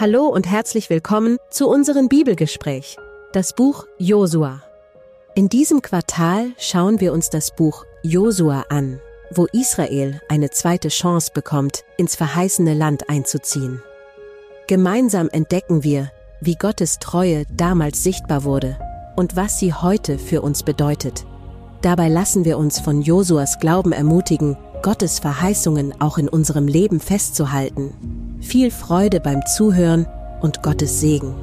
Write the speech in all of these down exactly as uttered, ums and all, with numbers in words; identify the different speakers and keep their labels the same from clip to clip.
Speaker 1: Hallo und herzlich willkommen zu unserem Bibelgespräch, das Buch Josua. In diesem Quartal schauen wir uns das Buch Josua an, wo Israel eine zweite Chance bekommt, ins verheißene Land einzuziehen. Gemeinsam entdecken wir, wie Gottes Treue damals sichtbar wurde und was sie heute für uns bedeutet. Dabei lassen wir uns von Josuas Glauben ermutigen, Gottes Verheißungen auch in unserem Leben festzuhalten. Viel Freude beim Zuhören und Gottes Segen.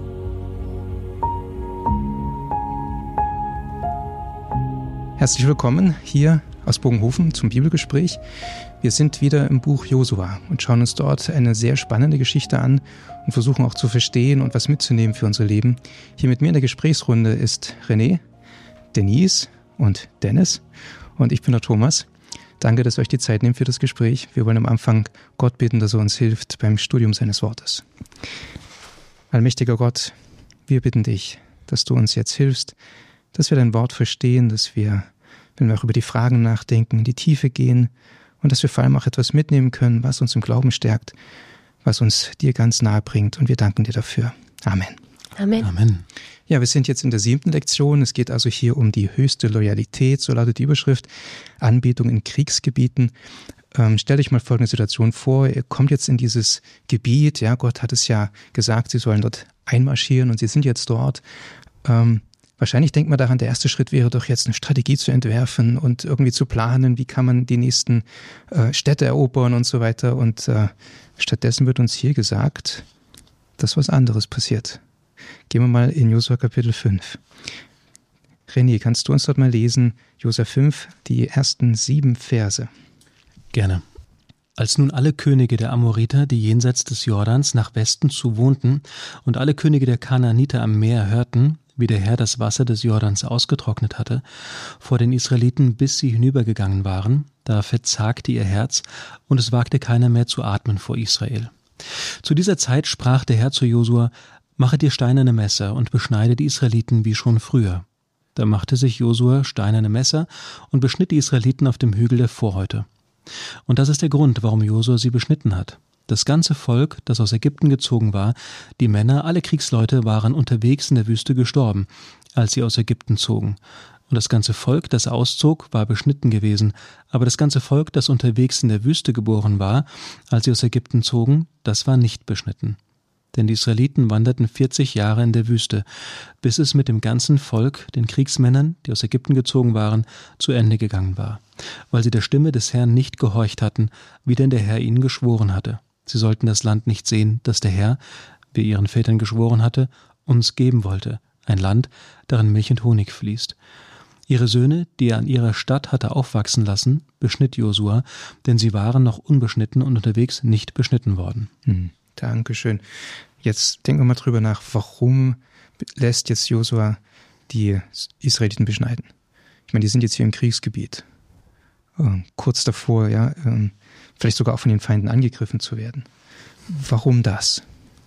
Speaker 2: Herzlich willkommen hier aus Bogenhofen zum Bibelgespräch. Wir sind wieder im Buch Josua und schauen uns dort eine sehr spannende Geschichte an und versuchen auch zu verstehen und was mitzunehmen für unser Leben. Hier mit mir in der Gesprächsrunde ist René, Denise und Dennis und ich bin der Thomas. Danke, dass ihr euch die Zeit nehmt für das Gespräch. Wir wollen am Anfang Gott bitten, dass er uns hilft beim Studium seines Wortes. Allmächtiger Gott, wir bitten dich, dass du uns jetzt hilfst, dass wir dein Wort verstehen, dass wir, wenn wir auch über die Fragen nachdenken, in die Tiefe gehen und dass wir vor allem auch etwas mitnehmen können, was uns im Glauben stärkt, was uns dir ganz nahe bringt. Und wir danken dir dafür. Amen.
Speaker 1: Amen.
Speaker 2: Amen. Ja, wir sind jetzt in der siebten Lektion. Es geht also hier um die höchste Loyalität, so lautet die Überschrift, Anbetung in Kriegsgebieten. Ähm, stell dich mal folgende Situation vor, ihr kommt jetzt in dieses Gebiet, ja, Gott hat es ja gesagt, sie sollen dort einmarschieren und sie sind jetzt dort. Ähm, wahrscheinlich denkt man daran, der erste Schritt wäre doch jetzt eine Strategie zu entwerfen und irgendwie zu planen, wie kann man die nächsten äh, Städte erobern und so weiter. Und äh, stattdessen wird uns hier gesagt, dass was anderes passiert. Gehen wir mal in Josua Kapitel fünf. René, kannst du uns dort mal lesen, Josua fünf, die ersten sieben Verse?
Speaker 3: Gerne. Als nun alle Könige der Amoriter, die jenseits des Jordans nach Westen zu wohnten, und alle Könige der Kanaaniter am Meer hörten, wie der Herr das Wasser des Jordans ausgetrocknet hatte, vor den Israeliten, bis sie hinübergegangen waren, da verzagte ihr Herz, und es wagte keiner mehr zu atmen vor Israel. Zu dieser Zeit sprach der Herr zu Josua: Mache dir steinerne Messer und beschneide die Israeliten wie schon früher. Da machte sich Josua steinerne Messer und beschnitt die Israeliten auf dem Hügel der Vorhäute. Und das ist der Grund, warum Josua sie beschnitten hat. Das ganze Volk, das aus Ägypten gezogen war, die Männer, alle Kriegsleute, waren unterwegs in der Wüste gestorben, als sie aus Ägypten zogen. Und das ganze Volk, das auszog, war beschnitten gewesen. Aber das ganze Volk, das unterwegs in der Wüste geboren war, als sie aus Ägypten zogen, das war nicht beschnitten. Denn die Israeliten wanderten vierzig Jahre in der Wüste, bis es mit dem ganzen Volk, den Kriegsmännern, die aus Ägypten gezogen waren, zu Ende gegangen war, weil sie der Stimme des Herrn nicht gehorcht hatten, wie denn der Herr ihnen geschworen hatte. Sie sollten das Land nicht sehen, das der Herr, wie ihren Vätern geschworen hatte, uns geben wollte, ein Land, darin Milch und Honig fließt. Ihre Söhne, die er an ihrer Stadt hatte aufwachsen lassen, beschnitt Josua, denn sie waren noch unbeschnitten und unterwegs nicht beschnitten worden.
Speaker 2: Hm. Dankeschön. Jetzt denken wir mal drüber nach, warum lässt jetzt Josua die Israeliten beschneiden? Ich meine, die sind jetzt hier im Kriegsgebiet, äh, kurz davor, ja, äh, vielleicht sogar auch von den Feinden angegriffen zu werden. Warum das?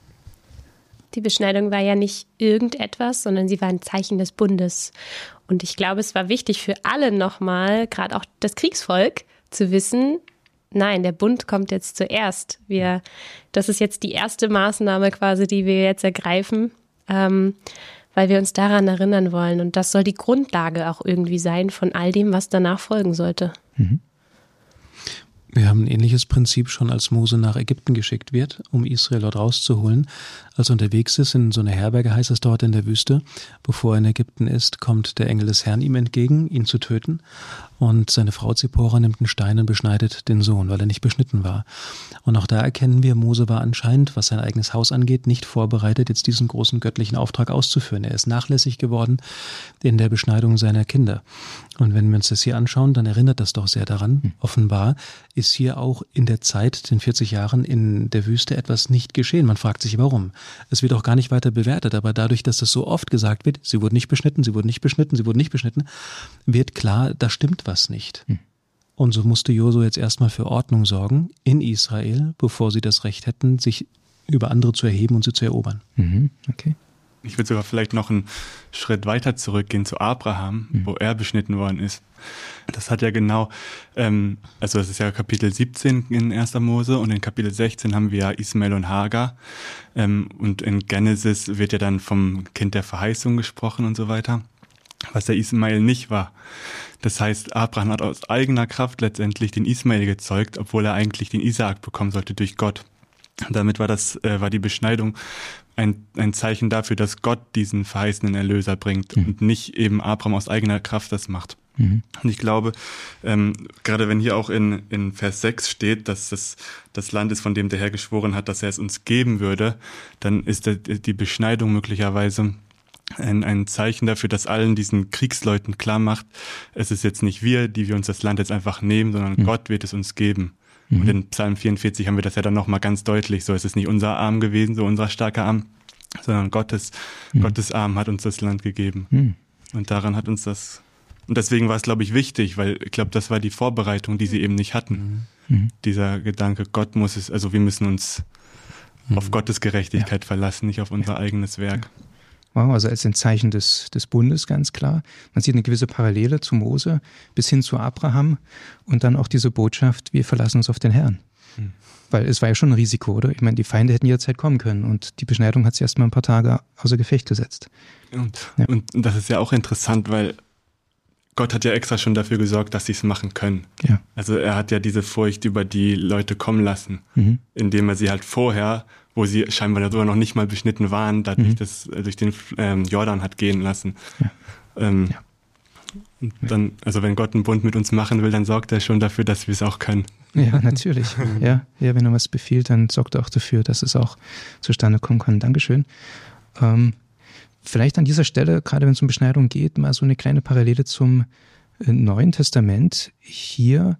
Speaker 4: Die Beschneidung war ja nicht irgendetwas, sondern sie war ein Zeichen des Bundes. Und ich glaube, es war wichtig für alle nochmal, gerade auch das Kriegsvolk, zu wissen, nein, der Bund kommt jetzt zuerst. Wir, das ist jetzt die erste Maßnahme quasi, die wir jetzt ergreifen, ähm, weil wir uns daran erinnern wollen. Und das soll die Grundlage auch irgendwie sein von all dem, was danach folgen sollte.
Speaker 2: Mhm.
Speaker 3: Wir haben ein ähnliches Prinzip schon, als Mose nach Ägypten geschickt wird, um Israel dort rauszuholen. Als er unterwegs ist, in so einer Herberge, heißt es dort in der Wüste, bevor er in Ägypten ist, kommt der Engel des Herrn ihm entgegen, ihn zu töten. Und seine Frau Zipporah nimmt einen Stein und beschneidet den Sohn, weil er nicht beschnitten war. Und auch da erkennen wir, Mose war anscheinend, was sein eigenes Haus angeht, nicht vorbereitet, jetzt diesen großen göttlichen Auftrag auszuführen. Er ist nachlässig geworden in der Beschneidung seiner Kinder. Und wenn wir uns das hier anschauen, dann erinnert das doch sehr daran. Hm. Offenbar ist hier auch in der Zeit, den vierzig Jahren in der Wüste, etwas nicht geschehen. Man fragt sich, warum. Es wird auch gar nicht weiter bewertet, aber dadurch, dass das so oft gesagt wird, sie wurden nicht beschnitten, sie wurden nicht beschnitten, sie wurden nicht beschnitten, wird klar, da stimmt was nicht. Hm. Und so musste Josua jetzt erstmal für Ordnung sorgen in Israel, bevor sie das Recht hätten, sich über andere zu erheben und sie zu erobern.
Speaker 2: Mhm, okay.
Speaker 5: Ich würde sogar vielleicht noch einen Schritt weiter zurückgehen zu Abraham, mhm. wo er beschnitten worden ist. Das hat ja genau, ähm, also das ist ja Kapitel siebzehn in erster Mose und in Kapitel sechzehn haben wir ja Ismael und Hagar. Ähm, und in Genesis wird ja dann vom Kind der Verheißung gesprochen und so weiter, was der Ismael nicht war. Das heißt, Abraham hat aus eigener Kraft letztendlich den Ismael gezeugt, obwohl er eigentlich den Isaak bekommen sollte durch Gott. Und damit war das, äh, war die Beschneidung ein, ein Zeichen dafür, dass Gott diesen verheißenen Erlöser bringt mhm. und nicht eben Abraham aus eigener Kraft das macht. Mhm. Und ich glaube, ähm, gerade wenn hier auch in, in Vers sechs steht, dass das das Land ist, von dem der Herr geschworen hat, dass er es uns geben würde, dann ist der, die Beschneidung möglicherweise ein, ein Zeichen dafür, dass allen diesen Kriegsleuten klar macht, es ist jetzt nicht wir, die wir uns das Land jetzt einfach nehmen, sondern mhm. Gott wird es uns geben. Und in Psalm vierundvierzig haben wir das ja dann nochmal ganz deutlich. So, es ist nicht unser Arm gewesen, so unser starker Arm, sondern Gottes, mhm. Gottes Arm hat uns das Land gegeben. Mhm. Und daran hat uns das, und deswegen war es, glaube ich, wichtig, weil ich glaube, das war die Vorbereitung, die sie eben nicht hatten. Mhm. Dieser Gedanke, Gott muss es, also wir müssen uns mhm. auf Gottes Gerechtigkeit ja. verlassen, nicht auf unser ja. eigenes Werk.
Speaker 2: Ja. Wow, also als ein Zeichen des, des Bundes, ganz klar. Man sieht eine gewisse Parallele zu Mose bis hin zu Abraham und dann auch diese Botschaft, wir verlassen uns auf den Herrn. Hm. Weil es war ja schon ein Risiko, oder? Ich meine, die Feinde hätten jederzeit kommen können und die Beschneidung hat sie erst mal ein paar Tage außer Gefecht gesetzt.
Speaker 5: Und,
Speaker 2: ja.
Speaker 5: und das ist ja auch interessant, weil Gott hat ja extra schon dafür gesorgt, dass sie es machen können.
Speaker 2: Ja.
Speaker 5: Also er hat ja diese Furcht über die Leute kommen lassen,
Speaker 2: mhm. indem
Speaker 5: er sie halt vorher, wo sie scheinbar sogar noch nicht mal beschnitten waren, dadurch mhm. das, durch den ähm, Jordan hat gehen lassen.
Speaker 2: Ja.
Speaker 5: Ähm,
Speaker 2: ja.
Speaker 5: Und dann, also wenn Gott einen Bund mit uns machen will, dann sorgt er schon dafür, dass wir es auch können.
Speaker 2: Ja, natürlich. ja, ja, wenn er was befiehlt, dann sorgt er auch dafür, dass es auch zustande kommen kann. Dankeschön. Ähm, vielleicht an dieser Stelle, gerade wenn es um Beschneidung geht, mal so eine kleine Parallele zum äh, Neuen Testament. Hier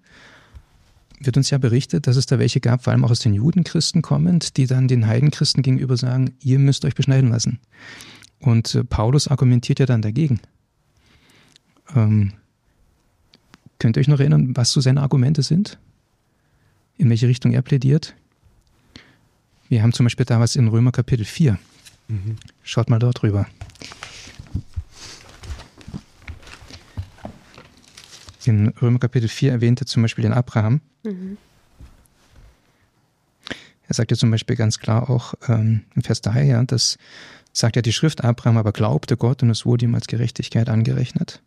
Speaker 2: wird uns ja berichtet, dass es da welche gab, vor allem auch aus den Judenchristen kommend, die dann den Heidenchristen gegenüber sagen, ihr müsst euch beschneiden lassen. Und äh, Paulus argumentiert ja dann dagegen. Ähm, könnt ihr euch noch erinnern, was so seine Argumente sind? In welche Richtung er plädiert? Wir haben zum Beispiel da was in Römer Kapitel vier. Mhm. Schaut mal dort rüber. In Römer Kapitel vier erwähnt er zum Beispiel den Abraham. Mhm. Er sagt ja zum Beispiel ganz klar auch ähm, im Vers drei, ja, das sagt ja die Schrift, Abraham aber glaubte Gott und es wurde ihm als Gerechtigkeit angerechnet.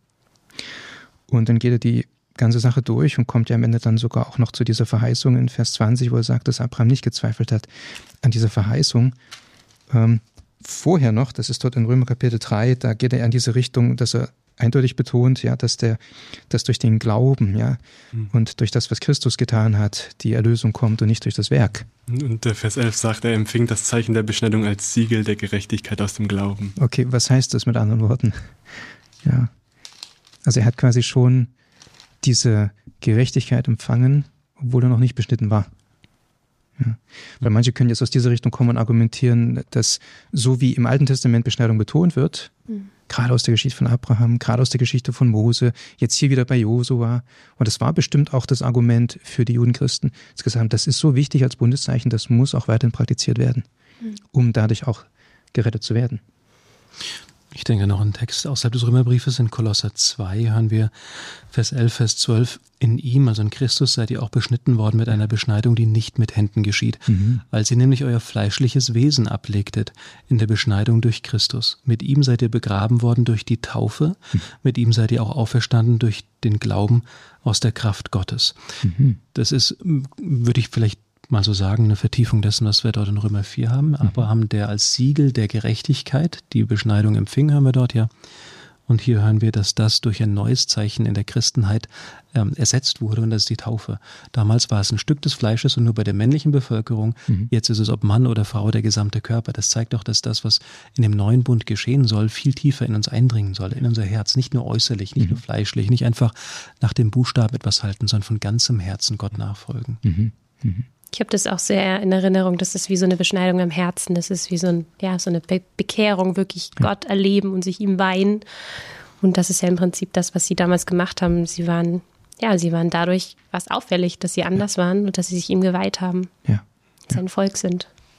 Speaker 2: Und dann geht er die ganze Sache durch und kommt ja am Ende dann sogar auch noch zu dieser Verheißung in Vers zwanzig, wo er sagt, dass Abraham nicht gezweifelt hat an dieser Verheißung. Ähm, vorher noch, das ist dort in Römer Kapitel drei, da geht er in diese Richtung, dass er eindeutig betont, ja, dass der, dass durch den Glauben, ja, mhm. und durch das, was Christus getan hat, die Erlösung kommt und nicht durch das Werk.
Speaker 5: Und der Vers elf sagt, er empfing das Zeichen der Beschneidung als Siegel der Gerechtigkeit aus dem Glauben.
Speaker 2: Okay, was heißt das mit anderen Worten? Ja, also er hat quasi schon diese Gerechtigkeit empfangen, obwohl er noch nicht beschnitten war. Ja. Weil manche können jetzt aus dieser Richtung kommen und argumentieren, dass so wie im Alten Testament Beschneidung betont wird, mhm. gerade aus der Geschichte von Abraham, gerade aus der Geschichte von Mose, jetzt hier wieder bei Josua, und das war bestimmt auch das Argument für die Judenchristen, dass gesagt haben, das ist so wichtig als Bundeszeichen, das muss auch weiterhin praktiziert werden, mhm. um dadurch auch gerettet zu werden.
Speaker 3: Ich denke noch einen Text außerhalb des Römerbriefes in Kolosser zwei hören wir Vers elf, Vers zwölf. In ihm, also in Christus, seid ihr auch beschnitten worden mit einer Beschneidung, die nicht mit Händen geschieht, mhm. als ihr nämlich euer fleischliches Wesen ablegtet in der Beschneidung durch Christus. Mit ihm seid ihr begraben worden durch die Taufe, mhm. mit ihm seid ihr auch auferstanden durch den Glauben aus der Kraft Gottes. Mhm. Das ist, würde ich vielleicht mal so sagen, eine Vertiefung dessen, was wir dort in Römer vier haben. Mhm. Abraham, der als Siegel der Gerechtigkeit die Beschneidung empfing, hören wir dort ja. Und hier hören wir, dass das durch ein neues Zeichen in der Christenheit ähm, ersetzt wurde, und das ist die Taufe. Damals war es ein Stück des Fleisches und nur bei der männlichen Bevölkerung. Mhm. Jetzt ist es, ob Mann oder Frau, der gesamte Körper. Das zeigt doch, dass das, was in dem neuen Bund geschehen soll, viel tiefer in uns eindringen soll, in unser Herz. Nicht nur äußerlich, nicht mhm. nur fleischlich, nicht einfach nach dem Buchstaben etwas halten, sondern von ganzem Herzen Gott nachfolgen.
Speaker 2: Mhm. Mhm.
Speaker 4: Ich habe das auch sehr in Erinnerung, das ist wie so eine Beschneidung am Herzen, das ist wie so, ein, ja, so eine Be- Bekehrung, wirklich ja. Gott erleben und sich ihm weihen. Und das ist ja im Prinzip das, was sie damals gemacht haben. Sie waren, ja, sie waren dadurch, was auffällig, dass sie anders ja. waren und dass sie sich ihm geweiht haben,
Speaker 2: ja.
Speaker 4: sein ja. Volk sind.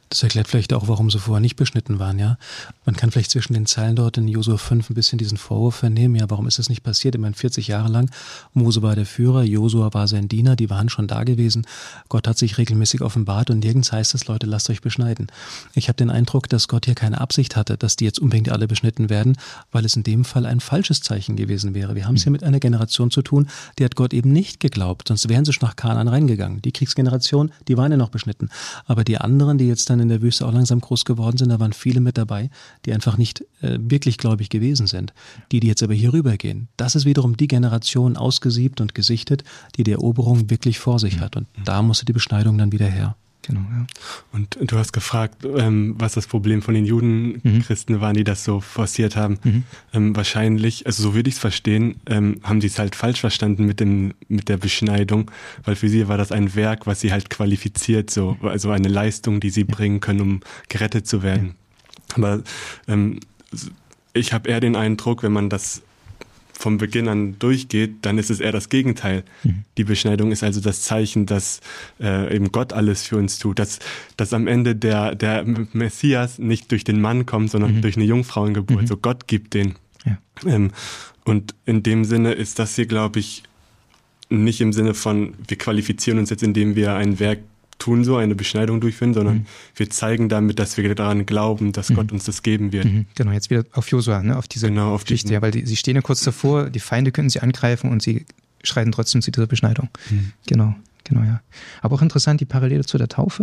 Speaker 3: Das erklärt vielleicht auch, warum sie vorher nicht beschnitten waren, ja. Man kann vielleicht zwischen den Zeilen dort in Josua fünf ein bisschen diesen Vorwurf vernehmen, ja, warum ist das nicht passiert? Ich meine, vierzig Jahre lang, Mose war der Führer, Josua war sein Diener, die waren schon da gewesen. Gott hat sich regelmäßig offenbart und nirgends heißt es, Leute, lasst euch beschneiden. Ich habe den Eindruck, dass Gott hier keine Absicht hatte, dass die jetzt unbedingt alle beschnitten werden, weil es in dem Fall ein falsches Zeichen gewesen wäre. Wir haben es hier mit einer Generation zu tun, die hat Gott eben nicht geglaubt, sonst wären sie schon nach Kanaan reingegangen. Die Kriegsgeneration, die waren ja noch beschnitten. Aber die anderen, die jetzt dann in der Wüste auch langsam groß geworden sind, da waren viele mit dabei, die einfach nicht äh, wirklich gläubig gewesen sind. Die, die jetzt aber hier rübergehen, das ist wiederum die Generation ausgesiebt und gesichtet, die die Eroberung wirklich vor sich hat. Und da musste die Beschneidung dann wieder her.
Speaker 5: Genau, ja. Und du hast gefragt, ähm, was das Problem von den Judenchristen mhm. waren, die das so forciert haben. Mhm. Ähm, wahrscheinlich, also so würde ich es verstehen, ähm, haben sie es halt falsch verstanden mit dem mit der Beschneidung, weil für sie war das ein Werk, was sie halt qualifiziert, so also eine Leistung, die sie ja. bringen können, um gerettet zu werden. Ja. Aber ähm, ich habe eher den Eindruck, wenn man das vom Beginn an durchgeht, dann ist es eher das Gegenteil. Mhm. Die Beschneidung ist also das Zeichen, dass äh, eben Gott alles für uns tut, dass, dass am Ende der, der Messias nicht durch den Mann kommt, sondern mhm. durch eine Jungfrauengeburt. Mhm. So Gott gibt den. Ja. Ähm, und in dem Sinne ist das hier, glaube ich, nicht im Sinne von, wir qualifizieren uns jetzt, indem wir ein Werk tun, so eine Beschneidung durchführen, sondern mhm. wir zeigen damit, dass wir daran glauben, dass mhm. Gott uns das geben wird.
Speaker 2: Mhm. Genau, jetzt wieder auf Josua, ne, auf diese genau, auf Geschichte, ja, weil die, sie stehen ja kurz davor, die Feinde können sie angreifen und sie schreiten trotzdem zu dieser Beschneidung. Mhm. Genau, genau, ja. Aber auch interessant die Parallele zu der Taufe,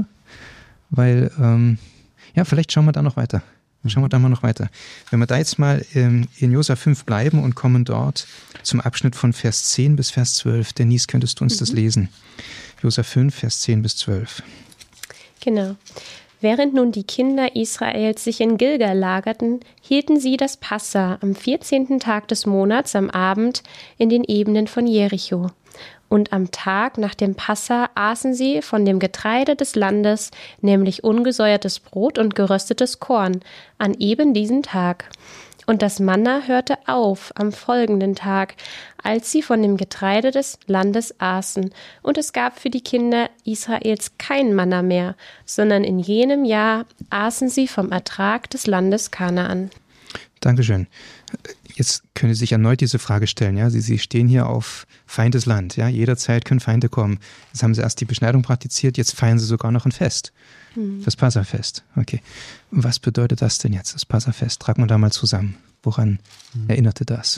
Speaker 2: weil, ähm, ja, vielleicht schauen wir da noch weiter. Schauen wir da mal noch weiter. Wenn wir da jetzt mal ähm, in Josua fünf bleiben und kommen dort zum Abschnitt von Vers zehn bis Vers zwölf. Denise, könntest du uns mhm. das lesen? Josua fünf, Vers zehn bis zwölf.
Speaker 4: Genau. Während nun die Kinder Israels sich in Gilgal lagerten, hielten sie das Passa am vierzehnten Tag des Monats am Abend in den Ebenen von Jericho. Und am Tag nach dem Passa aßen sie von dem Getreide des Landes, nämlich ungesäuertes Brot und geröstetes Korn, an eben diesem Tag. Und das Manna hörte auf am folgenden Tag, als sie von dem Getreide des Landes aßen. Und es gab für die Kinder Israels kein Manna mehr, sondern in jenem Jahr aßen sie vom Ertrag des Landes Kanaan.
Speaker 2: Dankeschön. Jetzt können Sie sich erneut diese Frage stellen. Ja? Sie, Sie stehen hier auf Feindesland. Ja? Jederzeit können Feinde kommen. Jetzt haben Sie erst die Beschneidung praktiziert, jetzt feiern Sie sogar noch ein Fest. Hm. Das Passafest. Okay. Was bedeutet das denn jetzt, das Passafest? Tragen wir da mal zusammen. Woran hm. erinnerte das?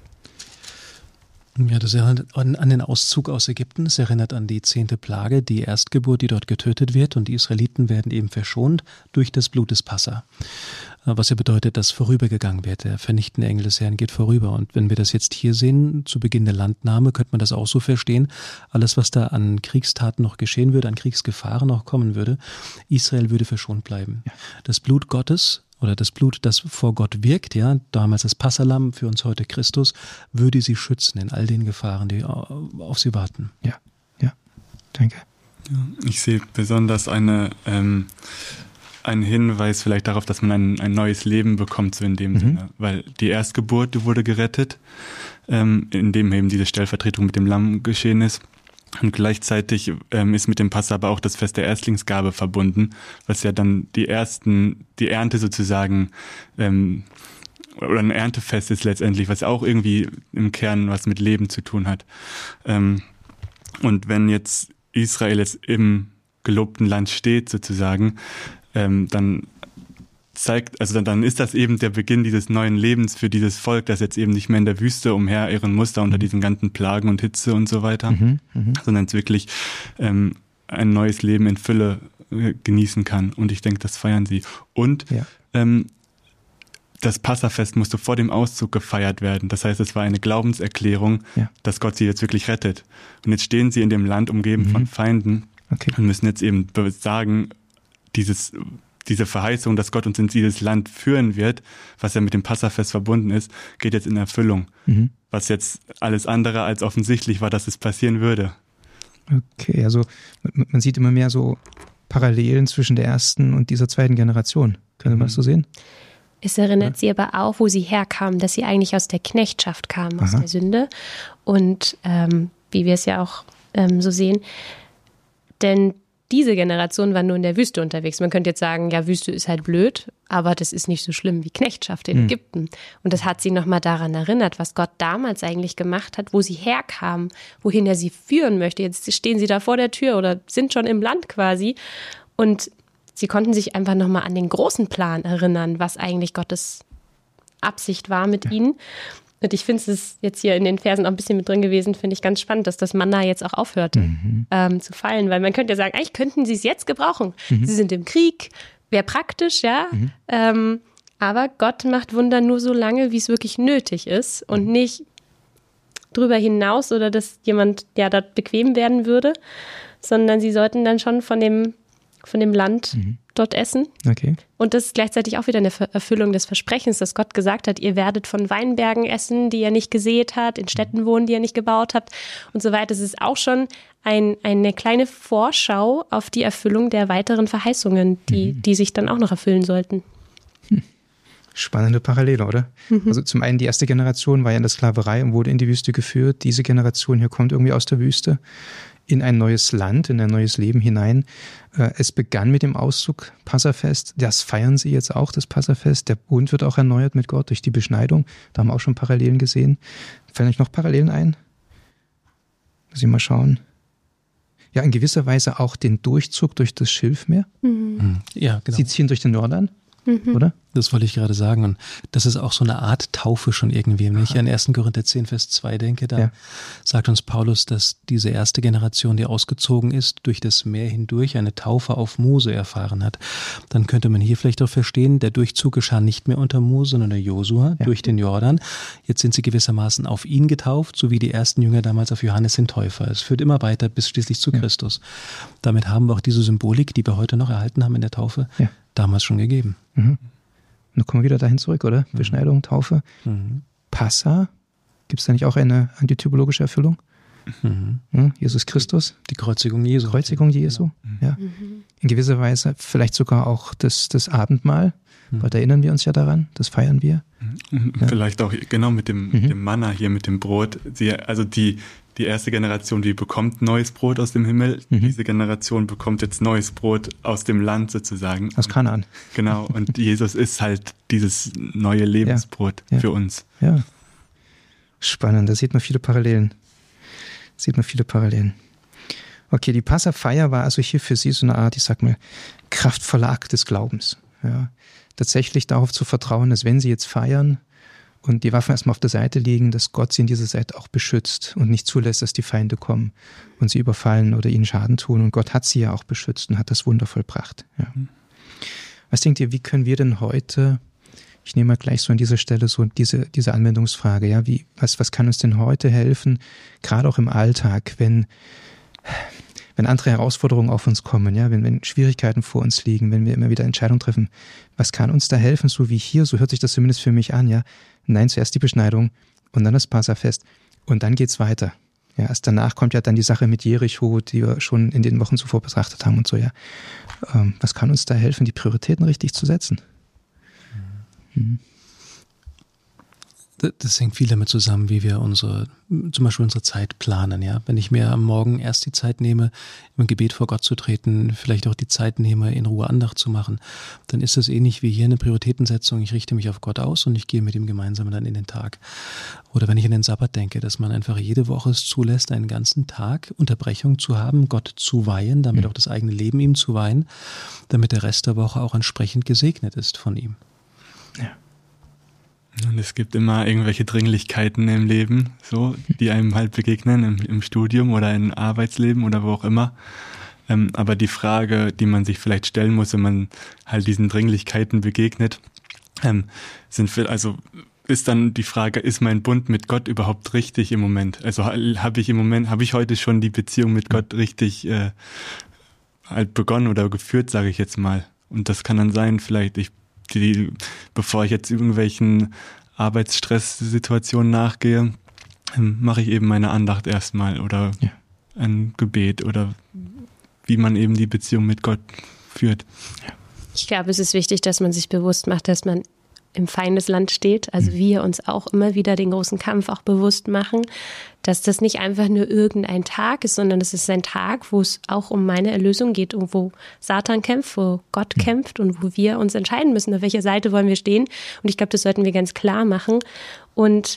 Speaker 3: Ja, das erinnert an, an den Auszug aus Ägypten. Es erinnert an die zehnte Plage, die Erstgeburt, die dort getötet wird. Und die Israeliten werden eben verschont durch das Blut des Passa. Was ja bedeutet, dass vorübergegangen wird. Der vernichtende Engel des Herrn geht vorüber. Und wenn wir das jetzt hier sehen, zu Beginn der Landnahme, könnte man das auch so verstehen. Alles, was da an Kriegstaten noch geschehen würde, an Kriegsgefahren noch kommen würde, Israel würde verschont bleiben. Ja. Das Blut Gottes oder das Blut, das vor Gott wirkt, ja, damals das Passalamm, für uns heute Christus, würde sie schützen in all den Gefahren, die auf sie warten.
Speaker 2: Ja, ja, danke.
Speaker 5: Ja, ich sehe besonders eine ähm, ein Hinweis vielleicht darauf, dass man ein, ein neues Leben bekommt, so in dem mhm. Sinne. Weil die Erstgeburt, die wurde gerettet, ähm, indem eben diese Stellvertretung mit dem Lamm geschehen ist. Und gleichzeitig ähm, ist mit dem Passa aber auch das Fest der Erstlingsgabe verbunden, was ja dann die ersten, die Ernte sozusagen, ähm, oder ein Erntefest ist letztendlich, was ja auch irgendwie im Kern was mit Leben zu tun hat. Ähm, und wenn jetzt Israel jetzt im gelobten Land steht sozusagen, ähm, dann zeigt, also dann, dann ist das eben der Beginn dieses neuen Lebens für dieses Volk, das jetzt eben nicht mehr in der Wüste umherirren muss, da unter mhm. diesen ganzen Plagen und Hitze und so weiter, mhm. Mhm. sondern es wirklich ähm, ein neues Leben in Fülle äh, genießen kann. Und ich denke, das feiern sie. Und ja. ähm, das Passafest musste vor dem Auszug gefeiert werden. Das heißt, es war eine Glaubenserklärung, ja. dass Gott sie jetzt wirklich rettet. Und jetzt stehen sie in dem Land umgeben mhm. von Feinden okay. und müssen jetzt eben sagen, dieses diese Verheißung, dass Gott uns in dieses Land führen wird, was ja mit dem Passafest verbunden ist, geht jetzt in Erfüllung. Mhm. Was jetzt alles andere als offensichtlich war, dass es passieren würde.
Speaker 2: Okay, also man sieht immer mehr so Parallelen zwischen der ersten und dieser zweiten Generation. Können wir mhm. das so sehen?
Speaker 4: Es erinnert ja. sie aber auch, wo sie herkamen, dass sie eigentlich aus der Knechtschaft kamen, aus Aha. der Sünde. Und ähm, wie wir es ja auch ähm, so sehen, denn diese Generation war nur in der Wüste unterwegs. Man könnte jetzt sagen, ja, Wüste ist halt blöd, aber das ist nicht so schlimm wie Knechtschaft in mhm. Ägypten. Und das hat sie nochmal daran erinnert, was Gott damals eigentlich gemacht hat, wo sie herkamen, wohin er sie führen möchte. Jetzt stehen sie da vor der Tür oder sind schon im Land quasi. Und sie konnten sich einfach nochmal an den großen Plan erinnern, was eigentlich Gottes Absicht war mit ja. ihnen. Und ich finde, es ist jetzt hier in den Versen auch ein bisschen mit drin gewesen, finde ich ganz spannend, dass das Manna jetzt auch aufhört mhm. ähm, zu fallen. Weil man könnte ja sagen, eigentlich könnten sie es jetzt gebrauchen. Mhm. Sie sind im Krieg, wäre praktisch, ja. Mhm. Ähm, aber Gott macht Wunder nur so lange, wie es wirklich nötig ist und nicht drüber hinaus oder dass jemand ja dort bequem werden würde, sondern sie sollten dann schon von dem, von dem Land mhm. dort essen.
Speaker 2: Okay.
Speaker 4: Und das ist gleichzeitig auch wieder eine Erfüllung des Versprechens, dass Gott gesagt hat, ihr werdet von Weinbergen essen, die ihr nicht gesät habt, in Städten wohnen, die ihr nicht gebaut habt und so weiter. Das ist auch schon ein, eine kleine Vorschau auf die Erfüllung der weiteren Verheißungen, die, mhm. die sich dann auch noch erfüllen sollten.
Speaker 2: Hm. Spannende Parallele, oder? Mhm. Also zum einen, die erste Generation war ja in der Sklaverei und wurde in die Wüste geführt. Diese Generation hier kommt irgendwie aus der Wüste in ein neues Land, in ein neues Leben hinein. Es begann mit dem Auszug Passafest. Das feiern sie jetzt auch, das Passafest. Der Bund wird auch erneuert mit Gott durch die Beschneidung. Da haben wir auch schon Parallelen gesehen. Fallen euch noch Parallelen ein? Muss ich mal schauen. Ja, in gewisser Weise auch den Durchzug durch das Schilfmeer.
Speaker 3: Mhm. Ja, genau.
Speaker 2: Sie ziehen durch den Jordan. Mhm. Oder?
Speaker 3: Das wollte ich gerade sagen. Und das ist auch so eine Art Taufe schon irgendwie. Wenn ich an ersten Korinther zehn, Vers zwei denke, da ja. sagt uns Paulus, dass diese erste Generation, die ausgezogen ist, durch das Meer hindurch eine Taufe auf Mose erfahren hat. Dann könnte man hier vielleicht auch verstehen, der Durchzug geschah nicht mehr unter Mose, sondern unter Josua ja. durch den Jordan. Jetzt sind sie gewissermaßen auf ihn getauft, so wie die ersten Jünger damals auf Johannes den Täufer. Es führt immer weiter bis schließlich zu ja. Christus. Damit haben wir auch diese Symbolik, die wir heute noch erhalten haben in der Taufe, ja. damals schon gegeben.
Speaker 2: Mhm. Und dann kommen wir wieder dahin zurück, oder? Mhm. Beschneidung, Taufe. Mhm. Passa, gibt es da nicht auch eine antitypologische Erfüllung? Mhm. Ja, Jesus Christus.
Speaker 3: Die Kreuzigung Jesu.
Speaker 2: Kreuzigung Jesu, mhm. ja. Mhm. In gewisser Weise vielleicht sogar auch das, das Abendmahl, mhm. weil da erinnern wir uns ja daran, das feiern wir.
Speaker 5: Mhm. Ja. Vielleicht auch genau mit dem, mhm. dem Manna hier, mit dem Brot. Sie, also die Die erste Generation, die bekommt neues Brot aus dem Himmel. Mhm. Diese Generation bekommt jetzt neues Brot aus dem Land sozusagen.
Speaker 2: Aus Kanaan.
Speaker 5: Genau. Und Jesus ist halt dieses neue Lebensbrot
Speaker 2: ja, ja.
Speaker 5: für uns.
Speaker 2: Ja. Spannend. Da sieht man viele Parallelen. Da sieht man viele Parallelen. Okay, die Passafeier war also hier für sie so eine Art, ich sag mal, kraftvoller Akt des Glaubens. Ja. Tatsächlich darauf zu vertrauen, dass wenn sie jetzt feiern, und die Waffen erstmal auf der Seite liegen, dass Gott sie in dieser Seite auch beschützt und nicht zulässt, dass die Feinde kommen und sie überfallen oder ihnen Schaden tun. Und Gott hat sie ja auch beschützt und hat das Wunder vollbracht. Ja. Was denkt ihr, wie können wir denn heute, ich nehme mal gleich so an dieser Stelle so diese, diese Anwendungsfrage, ja, wie, was, was kann uns denn heute helfen, gerade auch im Alltag, wenn, wenn andere Herausforderungen auf uns kommen, ja, wenn, wenn Schwierigkeiten vor uns liegen, wenn wir immer wieder Entscheidungen treffen, was kann uns da helfen, so wie hier, so hört sich das zumindest für mich an, ja, nein, zuerst die Beschneidung und dann das Passafest und dann geht's weiter. Ja, erst danach kommt ja dann die Sache mit Jericho, die wir schon in den Wochen zuvor betrachtet haben und so, ja. Ähm, was kann uns da helfen, die Prioritäten richtig zu setzen? Mhm.
Speaker 3: Das hängt viel damit zusammen, wie wir unsere, zum Beispiel unsere Zeit planen. Ja, wenn ich mir am Morgen erst die Zeit nehme, im Gebet vor Gott zu treten, vielleicht auch die Zeit nehme, in Ruhe Andacht zu machen, dann ist das ähnlich wie hier eine Prioritätensetzung. Ich richte mich auf Gott aus und ich gehe mit ihm gemeinsam dann in den Tag. Oder wenn ich an den Sabbat denke, dass man einfach jede Woche es zulässt, einen ganzen Tag Unterbrechung zu haben, Gott zu weihen, damit auch das eigene Leben ihm zu weihen, damit der Rest der Woche auch entsprechend gesegnet ist von ihm.
Speaker 2: Ja.
Speaker 5: Und es gibt immer irgendwelche Dringlichkeiten im Leben, so, die einem halt begegnen, im, im Studium oder im Arbeitsleben oder wo auch immer. Ähm, aber die Frage, die man sich vielleicht stellen muss, wenn man halt diesen Dringlichkeiten begegnet, ähm, sind für, also ist dann die Frage, ist mein Bund mit Gott überhaupt richtig im Moment? Also habe ich im Moment, habe ich heute schon die Beziehung mit Gott richtig äh, halt begonnen oder geführt, sage ich jetzt mal. Und das kann dann sein, vielleicht ich Die, bevor ich jetzt irgendwelchen Arbeitsstresssituationen nachgehe, mache ich eben meine Andacht erstmal oder ja. ein Gebet oder wie man eben die Beziehung mit Gott führt.
Speaker 4: Ich glaube, es ist wichtig, dass man sich bewusst macht, dass man im Feindesland steht. Also wir uns auch immer wieder den großen Kampf auch bewusst machen, dass das nicht einfach nur irgendein Tag ist, sondern es ist ein Tag, wo es auch um meine Erlösung geht und wo Satan kämpft, wo Gott kämpft und wo wir uns entscheiden müssen, auf welcher Seite wollen wir stehen. Und ich glaube, das sollten wir ganz klar machen. Und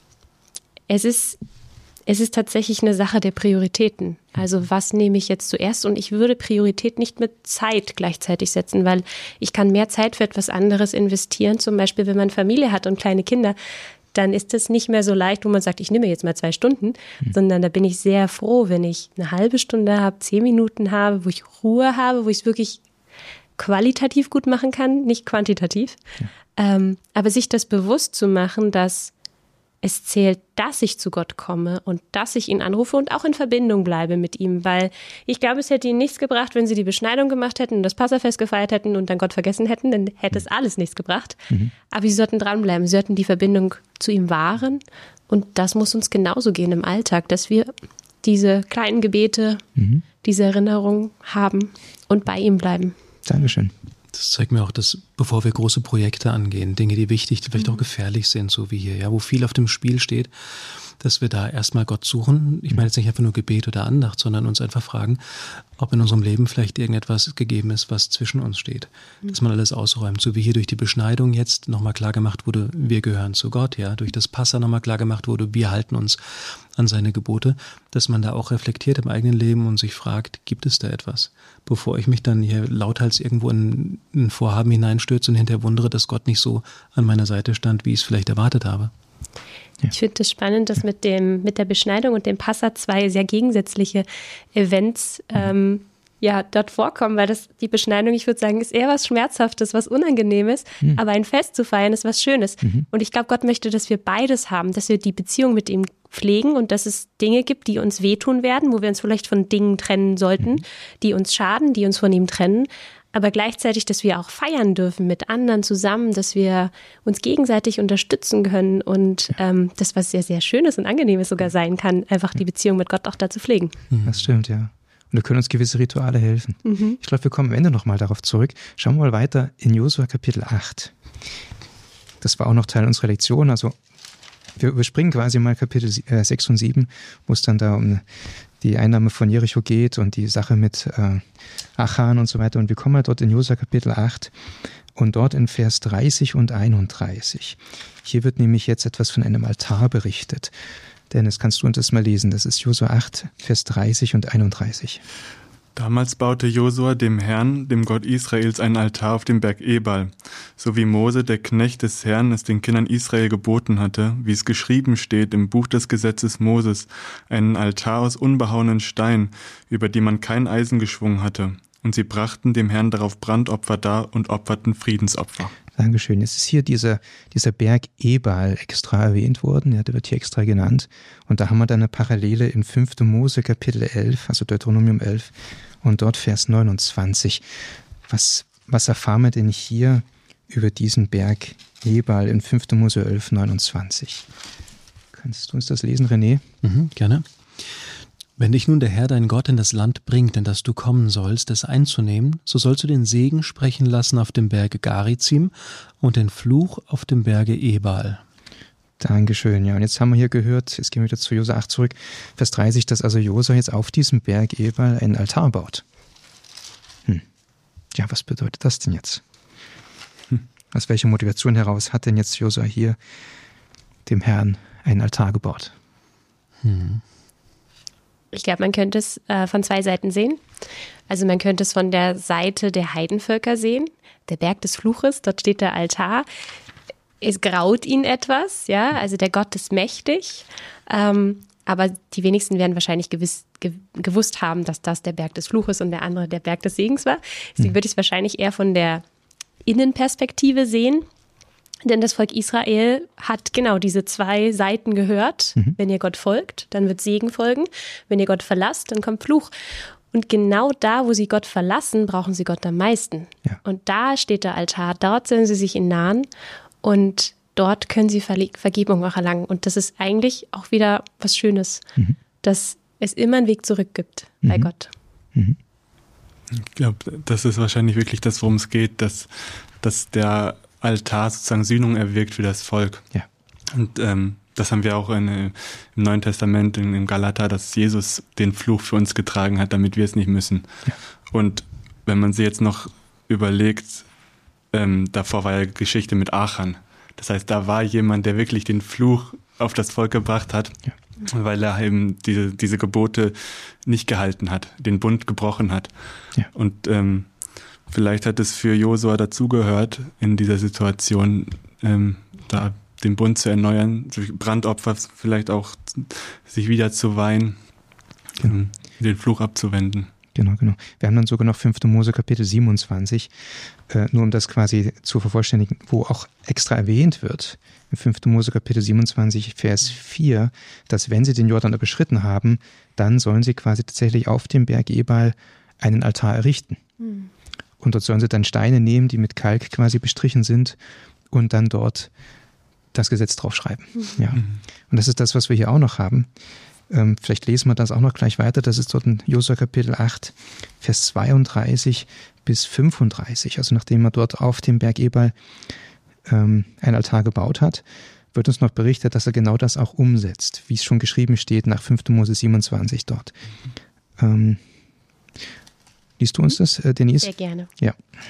Speaker 4: es ist Es ist tatsächlich eine Sache der Prioritäten. Also was nehme ich jetzt zuerst? Und ich würde Priorität nicht mit Zeit gleichzeitig setzen, weil ich kann mehr Zeit für etwas anderes investieren. Zum Beispiel, wenn man Familie hat und kleine Kinder, dann ist es nicht mehr so leicht, wo man sagt, ich nehme jetzt mal zwei Stunden, mhm. sondern da bin ich sehr froh, wenn ich eine halbe Stunde habe, zehn Minuten habe, wo ich Ruhe habe, wo ich es wirklich qualitativ gut machen kann, nicht quantitativ. Ja. Ähm, aber sich das bewusst zu machen, dass es zählt, dass ich zu Gott komme und dass ich ihn anrufe und auch in Verbindung bleibe mit ihm, weil ich glaube, es hätte ihnen nichts gebracht, wenn sie die Beschneidung gemacht hätten und das Passafest gefeiert hätten und dann Gott vergessen hätten, dann hätte es alles nichts gebracht. Mhm. Aber sie sollten dranbleiben, sie sollten die Verbindung zu ihm wahren und das muss uns genauso gehen im Alltag, dass wir diese kleinen Gebete, mhm. diese Erinnerung haben und bei ihm bleiben.
Speaker 2: Dankeschön.
Speaker 3: Das zeigt mir auch, dass bevor wir große Projekte angehen, Dinge, die wichtig, die vielleicht auch gefährlich sind, so wie hier, ja, wo viel auf dem Spiel steht, dass wir da erstmal Gott suchen. Ich meine jetzt nicht einfach nur Gebet oder Andacht, sondern uns einfach fragen, ob in unserem Leben vielleicht irgendetwas gegeben ist, was zwischen uns steht. Dass man alles ausräumt. So wie hier durch die Beschneidung jetzt nochmal klar gemacht wurde, wir gehören zu Gott, ja. Durch das Passa nochmal klar gemacht wurde, wir halten uns an seine Gebote. Dass man da auch reflektiert im eigenen Leben und sich fragt, gibt es da etwas? Bevor ich mich dann hier lauthals irgendwo in ein Vorhaben hineinstürze und hinterher wundere, dass Gott nicht so an meiner Seite stand, wie ich es vielleicht erwartet habe.
Speaker 4: Ja. Ich finde es spannend, dass mit dem mit der Beschneidung und dem Passa zwei sehr gegensätzliche Events ähm, ja, dort vorkommen, weil das die Beschneidung, ich würde sagen, ist eher was Schmerzhaftes, was Unangenehmes, mhm. aber ein Fest zu feiern ist was Schönes. Mhm. Und ich glaube, Gott möchte, dass wir beides haben, dass wir die Beziehung mit ihm pflegen und dass es Dinge gibt, die uns wehtun werden, wo wir uns vielleicht von Dingen trennen sollten, mhm. die uns schaden, die uns von ihm trennen. Aber gleichzeitig, dass wir auch feiern dürfen mit anderen zusammen, dass wir uns gegenseitig unterstützen können und ähm, das, was sehr, sehr Schönes und Angenehmes sogar sein kann, einfach die Beziehung mit Gott auch da zu pflegen.
Speaker 2: Das stimmt, ja. Und da können uns gewisse Rituale helfen. Mhm. Ich glaube, wir kommen am Ende nochmal darauf zurück. Schauen wir mal weiter in Josua Kapitel acht. Das war auch noch Teil unserer Lektion, also wir überspringen quasi mal Kapitel sechs und sieben, wo es dann da um die Einnahme von Jericho geht und die Sache mit äh, Achan und so weiter. Und wir kommen halt dort in Josua Kapitel acht und dort in Vers dreißig und einunddreißig. Hier wird nämlich jetzt etwas von einem Altar berichtet. Dennis, kannst du uns das mal lesen? Das ist Josua acht, Vers dreißig und einunddreißig.
Speaker 5: Damals baute Josua dem Herrn, dem Gott Israels, einen Altar auf dem Berg Ebal, so wie Mose, der Knecht des Herrn, es den Kindern Israel geboten hatte, wie es geschrieben steht im Buch des Gesetzes Moses, einen Altar aus unbehauenen Stein, über die man kein Eisen geschwungen hatte. Und sie brachten dem Herrn darauf Brandopfer dar und opferten Friedensopfer.
Speaker 2: Dankeschön. Es ist hier dieser, dieser Berg Ebal extra erwähnt worden, ja, der wird hier extra genannt. Und da haben wir dann eine Parallele in fünfter Mose Kapitel elf, also Deuteronomium elf und dort Vers neunundzwanzig. Was, was erfahren wir denn hier über diesen Berg Ebal in fünfter Mose elf, neunundzwanzig? Kannst du uns das lesen, René?
Speaker 3: Mhm, gerne. Wenn dich nun der Herr dein Gott in das Land bringt, in das du kommen sollst, es einzunehmen, so sollst du den Segen sprechen lassen auf dem Berge Garizim und den Fluch auf dem Berge Ebal.
Speaker 2: Dankeschön, ja. Und jetzt haben wir hier gehört, jetzt gehen wir wieder zu Josua acht zurück, Vers dreißig, dass also Josua jetzt auf diesem Berg Ebal einen Altar baut. Hm. Ja, was bedeutet das denn jetzt? Hm. Aus welcher Motivation heraus hat denn jetzt Josua hier dem Herrn einen Altar gebaut?
Speaker 3: Hm.
Speaker 4: Ich glaube, man könnte es äh, von zwei Seiten sehen. Also man könnte es von der Seite der Heidenvölker sehen. Der Berg des Fluches, dort steht der Altar. Es graut ihn etwas, ja, also der Gott ist mächtig. Ähm, aber die wenigsten werden wahrscheinlich gewiss, ge, gewusst haben, dass das der Berg des Fluches und der andere der Berg des Segens war. Deswegen mhm. würde ich es wahrscheinlich eher von der Innenperspektive sehen. Denn das Volk Israel hat genau diese zwei Seiten gehört. Mhm. Wenn ihr Gott folgt, dann wird Segen folgen. Wenn ihr Gott verlasst, dann kommt Fluch. Und genau da, wo sie Gott verlassen, brauchen sie Gott am meisten. Ja. Und da steht der Altar, dort sollen sie sich ihn nahen und dort können sie Vergebung auch erlangen. Und das ist eigentlich auch wieder was Schönes, mhm. dass es immer einen Weg zurück gibt mhm. bei Gott.
Speaker 5: Mhm. Ich glaube, das ist wahrscheinlich wirklich das, worum es geht, dass, dass der Altar sozusagen Sühnung erwirkt für das Volk.
Speaker 2: Ja.
Speaker 5: Und ähm, das haben wir auch in, im Neuen Testament, in, in Galater, dass Jesus den Fluch für uns getragen hat, damit wir es nicht müssen. Ja. Und wenn man sich jetzt noch überlegt, ähm, davor war ja Geschichte mit Achan. Das heißt, da war jemand, der wirklich den Fluch auf das Volk gebracht hat, ja. weil er eben diese, diese Gebote nicht gehalten hat, den Bund gebrochen hat. Ja. Und ähm, vielleicht hat es für Josua dazugehört, in dieser Situation, ähm, da den Bund zu erneuern, durch Brandopfer vielleicht auch sich wieder zu weihen, genau. um den Fluch abzuwenden.
Speaker 2: Genau, genau. Wir haben dann sogar noch fünfte Mose Kapitel siebenundzwanzig, äh, nur um das quasi zu vervollständigen, wo auch extra erwähnt wird, im fünfte Mose Kapitel siebenundzwanzig, Vers vier, dass wenn sie den Jordan überschritten haben, dann sollen sie quasi tatsächlich auf dem Berg Ebal einen Altar errichten. Mhm. Und dort sollen sie dann Steine nehmen, die mit Kalk quasi bestrichen sind und dann dort das Gesetz draufschreiben. Mhm. Ja. Und das ist das, was wir hier auch noch haben. Ähm, vielleicht lesen wir das auch noch gleich weiter. Das ist dort in Josua Kapitel acht, Vers zweiunddreißig bis fünfunddreißig. Also nachdem er dort auf dem Berg Ebal ähm, ein Altar gebaut hat, wird uns noch berichtet, dass er genau das auch umsetzt, wie es schon geschrieben steht nach fünfte Mose siebenundzwanzig dort. Ähm, liest du uns das, äh, Denise?
Speaker 4: Sehr gerne.
Speaker 2: Ja.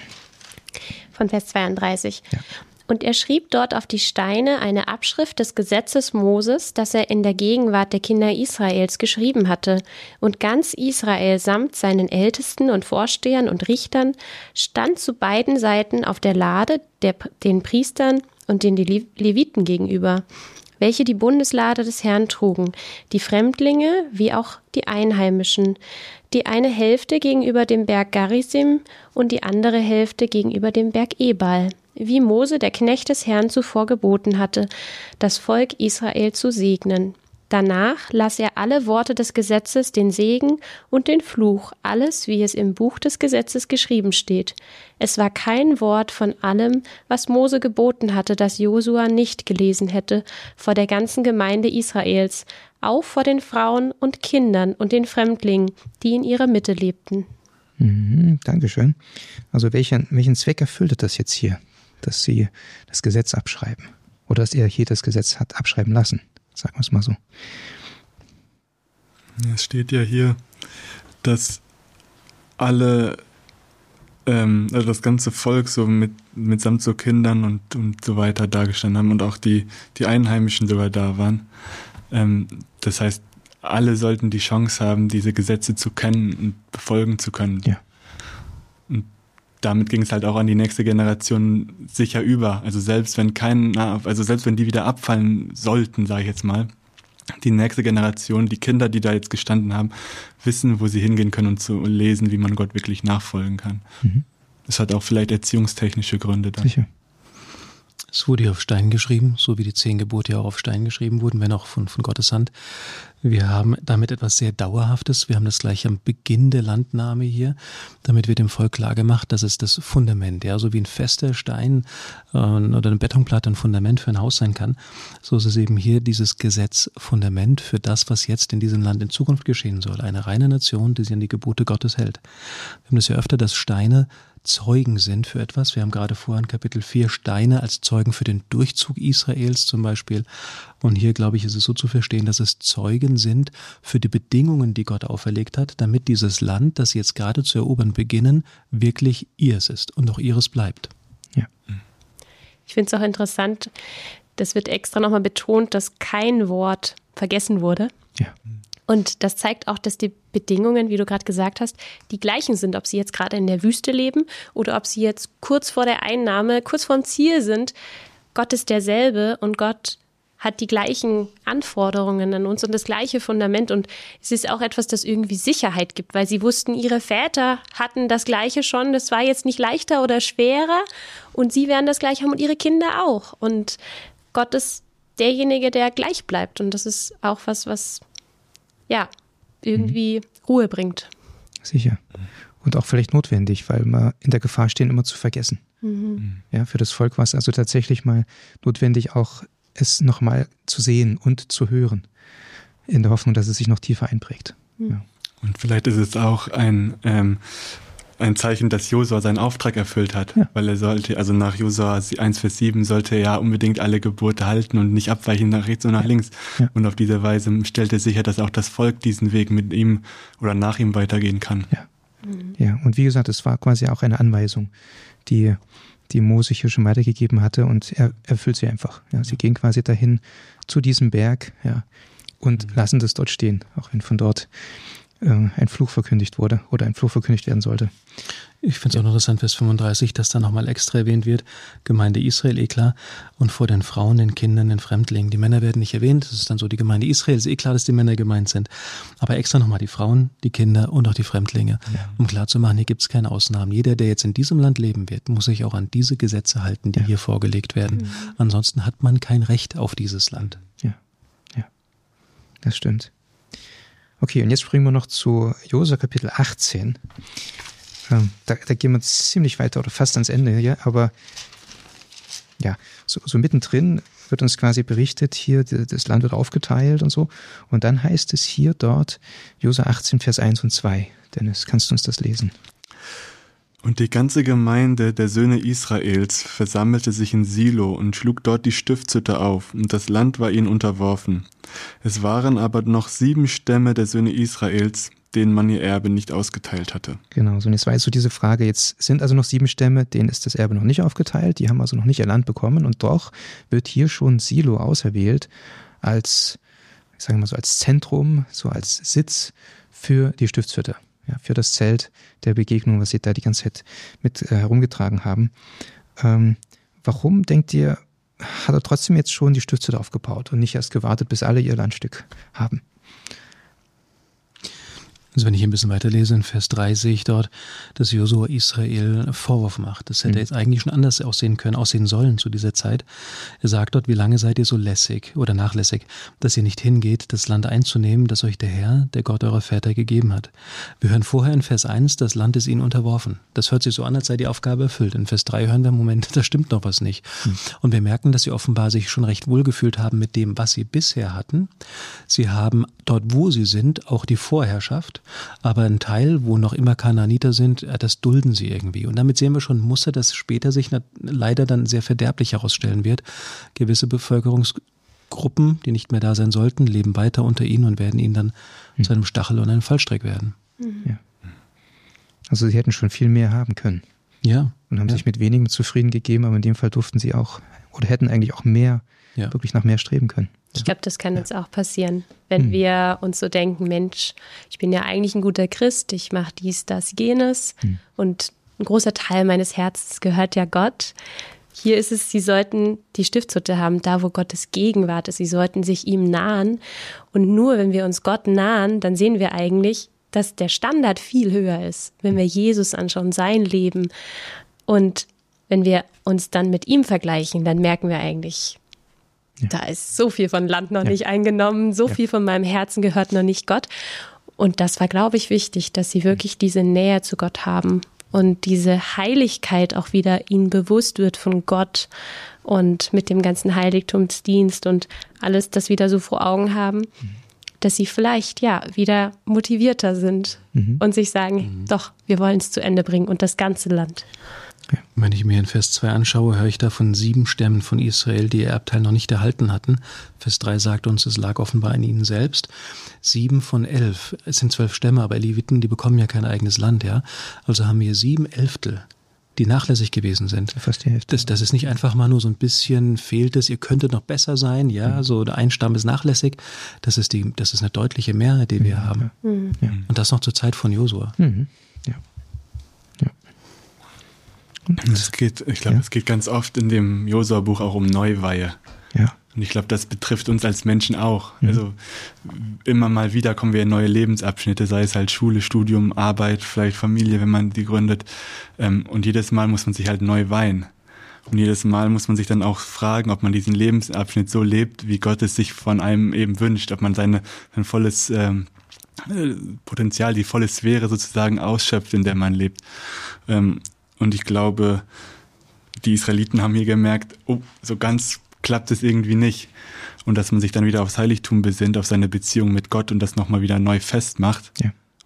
Speaker 4: Von Vers zweiunddreißig.
Speaker 2: Ja.
Speaker 4: Und er schrieb dort auf die Steine eine Abschrift des Gesetzes Moses, das er in der Gegenwart der Kinder Israels geschrieben hatte. Und ganz Israel samt seinen Ältesten und Vorstehern und Richtern stand zu beiden Seiten auf der Lade der, den Priestern und den Le- Leviten gegenüber, welche die Bundeslade des Herrn trugen, die Fremdlinge wie auch die Einheimischen, die eine Hälfte gegenüber dem Berg Garisim und die andere Hälfte gegenüber dem Berg Ebal, wie Mose, der Knecht des Herrn, zuvor geboten hatte, das Volk Israel zu segnen. Danach las er alle Worte des Gesetzes, den Segen und den Fluch, alles, wie es im Buch des Gesetzes geschrieben steht. Es war kein Wort von allem, was Mose geboten hatte, das Josua nicht gelesen hätte, vor der ganzen Gemeinde Israels, auch vor den Frauen und Kindern und den Fremdlingen, die in ihrer Mitte lebten.
Speaker 2: Mhm, Dankeschön. Also welchen, welchen Zweck erfüllte das jetzt hier, dass Sie das Gesetz abschreiben? Oder dass er hier das Gesetz hat abschreiben lassen? Sagen wir es mal so.
Speaker 5: Es steht ja hier, dass alle, ähm, also das ganze Volk so mit, mitsamt so Kindern und, und so weiter dagestanden haben und auch die, die Einheimischen sogar da waren. Ähm, das heißt, alle sollten die Chance haben, diese Gesetze zu kennen und befolgen zu können.
Speaker 2: Ja.
Speaker 5: Und damit ging es halt auch an die nächste Generation sicher über. Also selbst wenn kein, also selbst wenn die wieder abfallen sollten, sage ich jetzt mal, die nächste Generation, die Kinder, die da jetzt gestanden haben, wissen, wo sie hingehen können und zu lesen, wie man Gott wirklich nachfolgen kann. Mhm. Das hat auch vielleicht erziehungstechnische Gründe dann.
Speaker 2: Sicher.
Speaker 3: Es wurde ja auf Stein geschrieben, so wie die zehn Gebote ja auch auf Stein geschrieben wurden, wenn auch von, von Gottes Hand. Wir haben damit etwas sehr Dauerhaftes. Wir haben das gleich am Beginn der Landnahme hier. Damit wird dem Volk klar gemacht, das ist das Fundament. Ja, so wie ein fester Stein äh, oder eine Betonplatte ein Fundament für ein Haus sein kann, so ist es eben hier dieses Gesetz Fundament für das, was jetzt in diesem Land in Zukunft geschehen soll. Eine reine Nation, die sich an die Gebote Gottes hält. Wir haben das ja öfter, dass Steine Zeugen sind für etwas. Wir haben gerade vorher in Kapitel vier Steine als Zeugen für den Durchzug Israels zum Beispiel. Und hier, glaube ich, ist es so zu verstehen, dass es Zeugen sind für die Bedingungen, die Gott auferlegt hat, damit dieses Land, das sie jetzt gerade zu erobern beginnen, wirklich ihres ist und auch ihres bleibt.
Speaker 2: Ja.
Speaker 4: Ich finde es auch interessant, das wird extra nochmal betont, dass kein Wort vergessen wurde.
Speaker 2: Ja.
Speaker 4: Und das zeigt auch, dass die Bedingungen, wie du gerade gesagt hast, die gleichen sind, ob sie jetzt gerade in der Wüste leben oder ob sie jetzt kurz vor der Einnahme, kurz vorm Ziel sind. Gott ist derselbe und Gott hat die gleichen Anforderungen an uns und das gleiche Fundament. Und es ist auch etwas, das irgendwie Sicherheit gibt, weil sie wussten, ihre Väter hatten das Gleiche schon. Das war jetzt nicht leichter oder schwerer und sie werden das Gleiche haben und ihre Kinder auch. Und Gott ist derjenige, der gleich bleibt. Und das ist auch was, was ja, irgendwie mhm. Ruhe bringt.
Speaker 2: Sicher. Und auch vielleicht notwendig, weil wir in der Gefahr stehen, immer zu vergessen.
Speaker 4: Mhm.
Speaker 2: Ja, für das Volk war es also tatsächlich mal notwendig, auch es nochmal zu sehen und zu hören, in der Hoffnung, dass es sich noch tiefer einprägt.
Speaker 4: Mhm.
Speaker 2: Ja.
Speaker 5: Und vielleicht ist es auch ein, ähm, ein Zeichen, dass Josua seinen Auftrag erfüllt hat.
Speaker 2: Ja.
Speaker 5: Weil er sollte, also nach Josua eins Vers sieben sollte er ja unbedingt alle Gebote halten und nicht abweichen nach rechts und nach links.
Speaker 2: Ja.
Speaker 5: Und auf diese Weise stellt er sicher, dass auch das Volk diesen Weg mit ihm oder nach ihm weitergehen kann.
Speaker 2: Ja. Ja, und wie gesagt, es war quasi auch eine Anweisung, die, die Mose hier schon weitergegeben hatte, und er erfüllt sie einfach. Ja, sie gehen quasi dahin zu diesem Berg, ja, und mhm. lassen das dort stehen, auch wenn von dort äh, ein Fluch verkündigt wurde oder ein Fluch verkündigt werden sollte.
Speaker 3: Ich finde es auch noch interessant, Vers fünfunddreißig, dass da nochmal extra erwähnt wird, Gemeinde Israel, eh klar, und vor den Frauen, den Kindern, den Fremdlingen. Die Männer werden nicht erwähnt, das ist dann so die Gemeinde Israel, ist eh klar, dass die Männer gemeint sind. Aber extra nochmal die Frauen, die Kinder und auch die Fremdlinge, ja. um klarzumachen, hier gibt es keine Ausnahmen. Jeder, der jetzt in diesem Land leben wird, muss sich auch an diese Gesetze halten, die ja. hier vorgelegt werden. Mhm. Ansonsten hat man kein Recht auf dieses Land.
Speaker 2: Ja, ja, das stimmt. Okay, und jetzt springen wir noch zu Josua Kapitel achtzehn. Da, da gehen wir ziemlich weiter oder fast ans Ende, ja, aber ja, so, so mittendrin wird uns quasi berichtet, hier das Land wird aufgeteilt und so, und dann heißt es hier dort, Josua achtzehn, Vers eins und zwei. Dennis, kannst du uns das lesen?
Speaker 5: Und die ganze Gemeinde der Söhne Israels versammelte sich in Silo und schlug dort die Stiftshütte auf, und das Land war ihnen unterworfen. Es waren aber noch sieben Stämme der Söhne Israels, denen man ihr Erbe nicht ausgeteilt hatte.
Speaker 2: Genau, so und jetzt war jetzt so diese Frage, jetzt sind also noch sieben Stämme, denen ist das Erbe noch nicht aufgeteilt, die haben also noch nicht ihr Land bekommen, und doch wird hier schon Silo auserwählt als, ich sage mal so, als Zentrum, so als Sitz für die Stiftshütte, ja, für das Zelt der Begegnung, was sie da die ganze Zeit mit äh, herumgetragen haben. Ähm, warum, denkt ihr, hat er trotzdem jetzt schon die Stiftshütte aufgebaut und nicht erst gewartet, bis alle ihr Landstück haben?
Speaker 3: Also wenn ich ein bisschen weiterlese, in Vers drei sehe ich dort, dass Josua Israel Vorwurf macht. Das hätte mhm. jetzt eigentlich schon anders aussehen können, aussehen sollen zu dieser Zeit. Er sagt dort, wie lange seid ihr so lässig oder nachlässig, dass ihr nicht hingeht, das Land einzunehmen, das euch der Herr, der Gott eurer Väter, gegeben hat. Wir hören vorher in Vers eins, das Land ist ihnen unterworfen. Das hört sich so an, als sei die Aufgabe erfüllt. In Vers drei hören wir, Moment, da stimmt noch was nicht. Mhm. Und wir merken, dass sie offenbar sich schon recht wohlgefühlt haben mit dem, was sie bisher hatten. Sie haben dort, wo sie sind, auch die Vorherrschaft. Aber ein Teil, wo noch immer Kanaaniter sind, das dulden sie irgendwie. Und damit sehen wir schon ein Muster, das später sich leider dann sehr verderblich herausstellen wird. Gewisse Bevölkerungsgruppen, die nicht mehr da sein sollten, leben weiter unter ihnen und werden ihnen dann hm. zu einem Stachel und einem Fallstrick werden.
Speaker 2: Ja. Also sie hätten schon viel mehr haben können.
Speaker 3: Ja.
Speaker 2: Und haben
Speaker 3: ja.
Speaker 2: sich mit wenigem zufrieden gegeben, aber in dem Fall durften sie auch, oder hätten eigentlich auch mehr, ja. wirklich nach mehr streben können.
Speaker 4: Ich glaube, das kann uns auch passieren, wenn hm. wir uns so denken, Mensch, ich bin ja eigentlich ein guter Christ, ich mache dies, das, jenes hm. und ein großer Teil meines Herzens gehört ja Gott. Hier ist es, sie sollten die Stiftshütte haben, da wo Gottes Gegenwart ist, sie sollten sich ihm nahen, und nur wenn wir uns Gott nahen, dann sehen wir eigentlich, dass der Standard viel höher ist, wenn wir Jesus anschauen, sein Leben, und wenn wir uns dann mit ihm vergleichen, dann merken wir eigentlich, ja. da ist so viel von Land noch ja. nicht eingenommen, so ja. viel von meinem Herzen gehört noch nicht Gott. Und das war, glaube ich, wichtig, dass sie wirklich diese Nähe zu Gott haben und diese Heiligkeit auch wieder ihnen bewusst wird von Gott, und mit dem ganzen Heiligtumsdienst und alles das wieder so vor Augen haben, mhm. dass sie vielleicht ja wieder motivierter sind mhm. und sich sagen, mhm. doch, wir wollen es zu Ende bringen und das ganze Land.
Speaker 3: Ja. Wenn ich mir in Vers zwei anschaue, höre ich da von sieben Stämmen von Israel, die ihr Erbteil noch nicht erhalten hatten. Vers drei sagt uns, es lag offenbar an ihnen selbst. Sieben von elf, es sind zwölf Stämme, aber Leviten, die bekommen ja kein eigenes Land, ja. Also haben wir sieben Elftel, die nachlässig gewesen sind.
Speaker 2: Fast die Hälfte.
Speaker 3: Das, das ist nicht einfach mal nur so ein bisschen fehlt es, ihr könntet noch besser sein, ja, mhm. so ein Stamm ist nachlässig. Das ist die, das ist eine deutliche Mehrheit, die wir mhm. haben. Mhm. Ja. Und das noch zur Zeit von Josua.
Speaker 2: Mhm. Ja.
Speaker 5: Es geht, ich glaube, ja. es geht ganz oft in dem Josua-Buch auch um Neuweihe.
Speaker 2: Ja.
Speaker 5: Und ich glaube, das betrifft uns als Menschen auch. Mhm. Also immer mal wieder kommen wir in neue Lebensabschnitte, sei es halt Schule, Studium, Arbeit, vielleicht Familie, wenn man die gründet. Und jedes Mal muss man sich halt neu weihen. Und jedes Mal muss man sich dann auch fragen, ob man diesen Lebensabschnitt so lebt, wie Gott es sich von einem eben wünscht, ob man seine, sein volles ähm, Potenzial, die volle Sphäre sozusagen ausschöpft, in der man lebt. Ähm, Und ich glaube, die Israeliten haben hier gemerkt, oh, so ganz klappt es irgendwie nicht. Und dass man sich dann wieder aufs Heiligtum besinnt, auf seine Beziehung mit Gott und das nochmal wieder neu festmacht.
Speaker 2: Ja.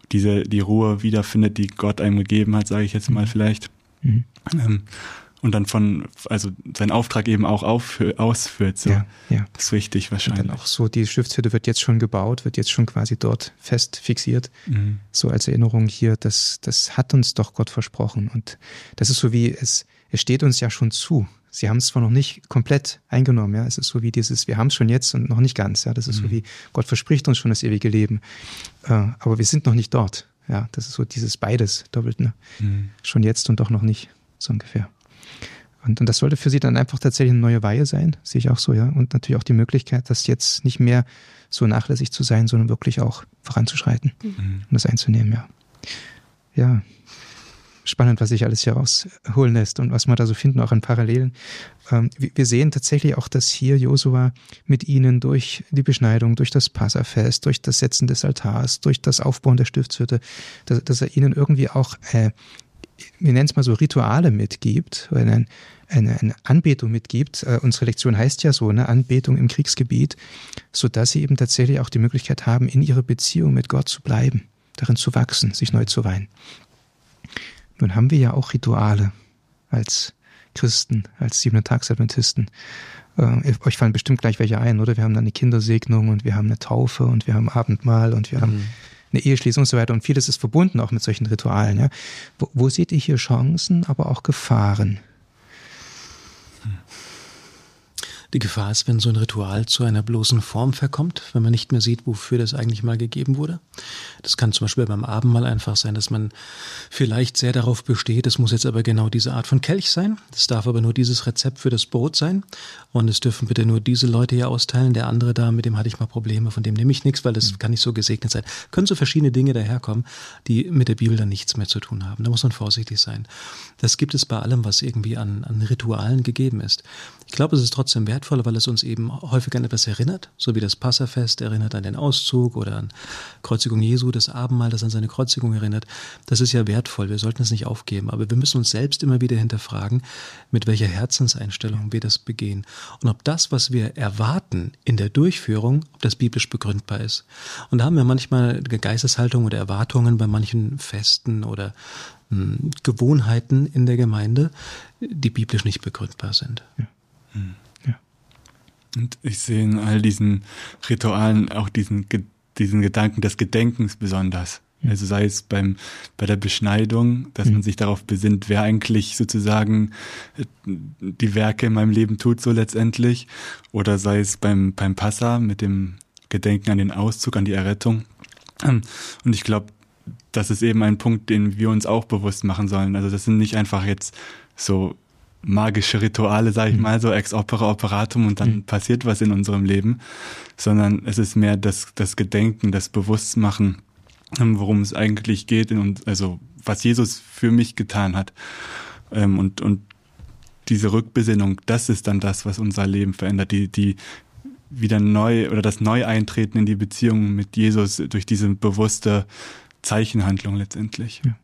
Speaker 5: diese, die Ruhe wiederfindet, die Gott einem gegeben hat, sage ich jetzt mal vielleicht. Mhm. Ähm, und dann von, also seinen Auftrag eben auch aufführ, ausführt. So.
Speaker 2: Ja, ja.
Speaker 5: Das ist wichtig wahrscheinlich.
Speaker 2: Und dann auch so, die Stiftshütte wird jetzt schon gebaut, wird jetzt schon quasi dort fest fixiert.
Speaker 5: Mhm.
Speaker 2: So als Erinnerung hier, das, das hat uns doch Gott versprochen. Und das ist so wie, es, es steht uns ja schon zu. Sie haben es zwar noch nicht komplett eingenommen, ja. Es ist so wie dieses, wir haben es schon jetzt und noch nicht ganz, ja. Das ist mhm. so wie, Gott verspricht uns schon das ewige Leben. Äh, aber wir sind noch nicht dort. Ja, das ist so dieses beides doppelt, ne? Mhm. Schon jetzt und doch noch nicht, so ungefähr. Und, und das sollte für sie dann einfach tatsächlich eine neue Weihe sein, sehe ich auch so, ja. Und natürlich auch die Möglichkeit, das jetzt nicht mehr so nachlässig zu sein, sondern wirklich auch voranzuschreiten mhm. und das einzunehmen, ja. Ja, spannend, was sich alles hier rausholen lässt und was wir da so finden, auch an Parallelen. Ähm, wir sehen tatsächlich auch, dass hier Josua mit ihnen durch die Beschneidung, durch das Passafest, durch das Setzen des Altars, durch das Aufbauen der Stiftshütte, dass, dass er ihnen irgendwie auch äh, wir nennen es mal so Rituale mitgibt, oder eine, eine, eine Anbetung mitgibt. Äh, unsere Lektion heißt ja so, ne, Anbetung im Kriegsgebiet, sodass sie eben tatsächlich auch die Möglichkeit haben, in ihrer Beziehung mit Gott zu bleiben, darin zu wachsen, sich neu zu weihen. Nun haben wir ja auch Rituale als Christen, als Siebenten-Tags-Adventisten. Äh, euch fallen bestimmt gleich welche ein, oder? Wir haben dann eine Kindersegnung und wir haben eine Taufe und wir haben Abendmahl und wir mhm. haben eine Eheschließung und so weiter. Und vieles ist verbunden auch mit solchen Ritualen. Ja. Wo, wo seht ihr hier Chancen, aber auch Gefahren?
Speaker 3: Die Gefahr ist, wenn so ein Ritual zu einer bloßen Form verkommt, wenn man nicht mehr sieht, wofür das eigentlich mal gegeben wurde. Das kann zum Beispiel beim Abendmahl einfach sein, dass man vielleicht sehr darauf besteht, es muss jetzt aber genau diese Art von Kelch sein. Das darf aber nur dieses Rezept für das Brot sein. Und es dürfen bitte nur diese Leute hier austeilen. Der andere da, mit dem hatte ich mal Probleme, von dem nehme ich nichts, weil das mhm. kann nicht so gesegnet sein. Können so verschiedene Dinge daherkommen, die mit der Bibel dann nichts mehr zu tun haben. Da muss man vorsichtig sein. Das gibt es bei allem, was irgendwie an, an Ritualen gegeben ist. Ich glaube, es ist trotzdem wertvoll, weil es uns eben häufig an etwas erinnert, so wie das Passafest erinnert an den Auszug oder an Kreuzigung Jesu, das Abendmahl, das an seine Kreuzigung erinnert. Das ist ja wertvoll, wir sollten es nicht aufgeben, aber wir müssen uns selbst immer wieder hinterfragen, mit welcher Herzenseinstellung wir das begehen und ob das, was wir erwarten in der Durchführung, ob das biblisch begründbar ist. Und da haben wir manchmal Geisteshaltung oder Erwartungen bei manchen Festen oder mh, Gewohnheiten in der Gemeinde, die biblisch nicht begründbar sind.
Speaker 2: Ja. Ja.
Speaker 5: Und ich sehe in all diesen Ritualen auch diesen, diesen Gedanken des Gedenkens besonders. Mhm. Also sei es beim, bei der Beschneidung, dass mhm. man sich darauf besinnt, wer eigentlich sozusagen die Werke in meinem Leben tut, so letztendlich. Oder sei es beim, beim Passa mit dem Gedenken an den Auszug, an die Errettung. Und ich glaube, das ist eben ein Punkt, den wir uns auch bewusst machen sollen. Also das sind nicht einfach jetzt so magische Rituale, sage ich mhm. mal, so ex opere operatum und dann mhm. passiert was in unserem Leben, sondern es ist mehr das, das Gedenken, das Bewusstmachen, worum es eigentlich geht, in uns, also was Jesus für mich getan hat. Und, und diese Rückbesinnung, das ist dann das, was unser Leben verändert, die, die wieder neu oder das Neueintreten in die Beziehung mit Jesus durch diese bewusste Zeichenhandlung letztendlich.
Speaker 2: Ja.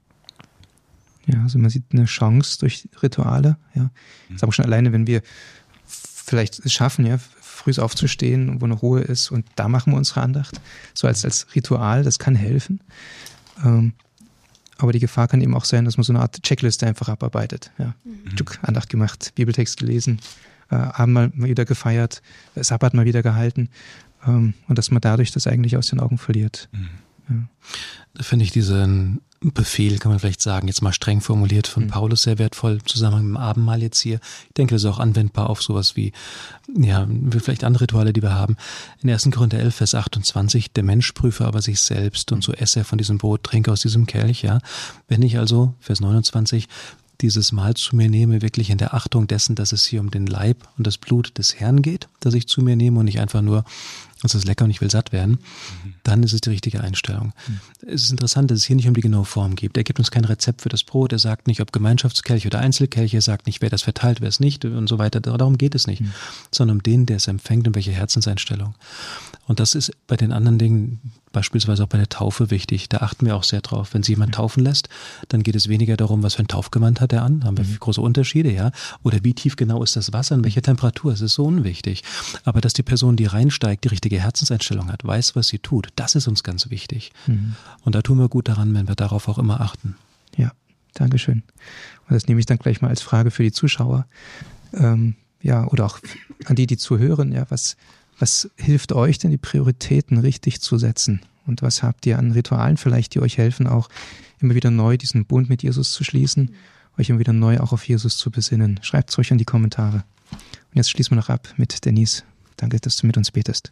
Speaker 2: Ja, also man sieht eine Chance durch Rituale, ja. Das ist aber schon alleine, wenn wir vielleicht es schaffen, ja, früh aufzustehen, wo eine Ruhe ist und da machen wir unsere Andacht, so als, als Ritual, das kann helfen. Ähm, aber die Gefahr kann eben auch sein, dass man so eine Art Checkliste einfach abarbeitet, ja. Mhm. Stück Andacht gemacht, Bibeltext gelesen, äh, Abendmahl mal wieder gefeiert, Sabbat mal wieder gehalten, ähm, und dass man dadurch das eigentlich aus den Augen verliert. Mhm. Ja.
Speaker 3: Da finde ich diesen Befehl, kann man vielleicht sagen, jetzt mal streng formuliert von mhm. Paulus, sehr wertvoll im Zusammenhang mit dem Abendmahl jetzt hier. Ich denke, das ist auch anwendbar auf sowas wie, ja, vielleicht andere Rituale, die wir haben. In ersten Korinther elf, Vers achtundzwanzig, der Mensch prüfe aber sich selbst und so esse er von diesem Brot, trinke aus diesem Kelch, ja. Wenn ich also, Vers neunundzwanzig, dieses Mahl zu mir nehme, wirklich in der Achtung dessen, dass es hier um den Leib und das Blut des Herrn geht, dass ich zu mir nehme und nicht einfach nur, es ist lecker und ich will satt werden, mhm. dann ist es die richtige Einstellung. Mhm. Es ist interessant, dass es hier nicht um die genaue Form geht. Er gibt uns kein Rezept für das Brot, er sagt nicht, ob Gemeinschaftskelch oder Einzelkelch, er sagt nicht, wer das verteilt, wer es nicht und so weiter. Darum geht es nicht, mhm. sondern um den, der es empfängt und welche Herzenseinstellung. Und das ist bei den anderen Dingen, beispielsweise auch bei der Taufe, wichtig. Da achten wir auch sehr drauf. Wenn sich jemand taufen lässt, dann geht es weniger darum, was für ein Taufgewand hat er an. Da haben wir mhm. große Unterschiede, ja. Oder wie tief genau ist das Wasser, in welcher Temperatur. Es ist so unwichtig. Aber dass die Person, die reinsteigt, die richtige richtige Herzenseinstellung hat, weiß, was sie tut. Das ist uns ganz wichtig.
Speaker 2: Mhm.
Speaker 3: Und da tun wir gut daran, wenn wir darauf auch immer achten.
Speaker 2: Ja, Dankeschön. Und das nehme ich dann gleich mal als Frage für die Zuschauer. Ähm, ja, oder auch an die, die zuhören. Ja, was, was hilft euch denn, die Prioritäten richtig zu setzen? Und was habt ihr an Ritualen vielleicht, die euch helfen, auch immer wieder neu diesen Bund mit Jesus zu schließen, euch immer wieder neu auch auf Jesus zu besinnen? Schreibt es euch in die Kommentare. Und jetzt schließen wir noch ab mit Denise. Danke, dass du mit uns betest.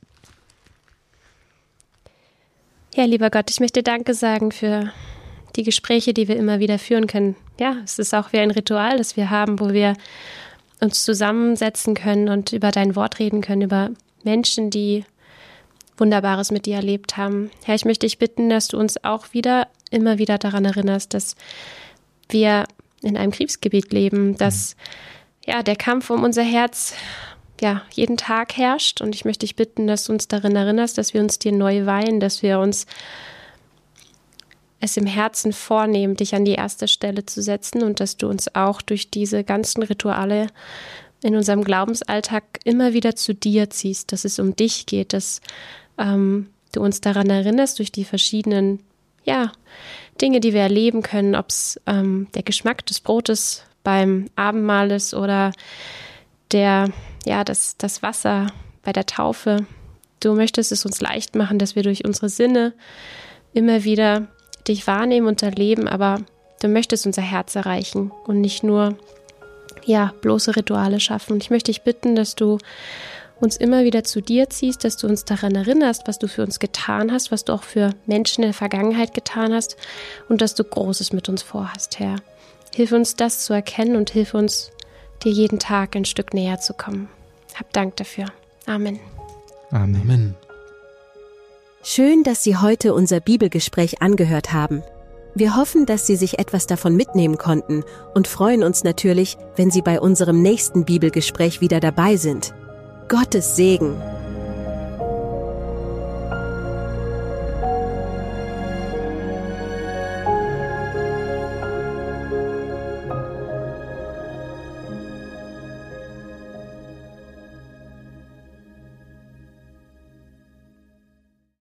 Speaker 4: Ja, lieber Gott, ich möchte Danke sagen für die Gespräche, die wir immer wieder führen können. Ja, es ist auch wie ein Ritual, das wir haben, wo wir uns zusammensetzen können und über dein Wort reden können, über Menschen, die Wunderbares mit dir erlebt haben. Herr, ich möchte dich bitten, dass du uns auch wieder, immer wieder daran erinnerst, dass wir in einem Kriegsgebiet leben, dass ja der Kampf um unser Herz ja jeden Tag herrscht. Und ich möchte dich bitten, dass du uns daran erinnerst, dass wir uns dir neu weihen, dass wir uns es im Herzen vornehmen, dich an die erste Stelle zu setzen und dass du uns auch durch diese ganzen Rituale in unserem Glaubensalltag immer wieder zu dir ziehst, dass es um dich geht, dass ähm, du uns daran erinnerst durch die verschiedenen ja, Dinge, die wir erleben können, ob es ähm, der Geschmack des Brotes beim Abendmahl ist oder der, ja, das, das Wasser bei der Taufe. Du möchtest es uns leicht machen, dass wir durch unsere Sinne immer wieder dich wahrnehmen und erleben, aber du möchtest unser Herz erreichen und nicht nur ja, bloße Rituale schaffen. Und ich möchte dich bitten, dass du uns immer wieder zu dir ziehst, dass du uns daran erinnerst, was du für uns getan hast, was du auch für Menschen in der Vergangenheit getan hast und dass du Großes mit uns vorhast, Herr. Hilf uns, das zu erkennen und hilf uns, dir jeden Tag ein Stück näher zu kommen. Hab Dank dafür. Amen.
Speaker 2: Amen.
Speaker 3: Amen.
Speaker 1: Schön, dass Sie heute unser Bibelgespräch angehört haben. Wir hoffen, dass Sie sich etwas davon mitnehmen konnten und freuen uns natürlich, wenn Sie bei unserem nächsten Bibelgespräch wieder dabei sind. Gottes Segen!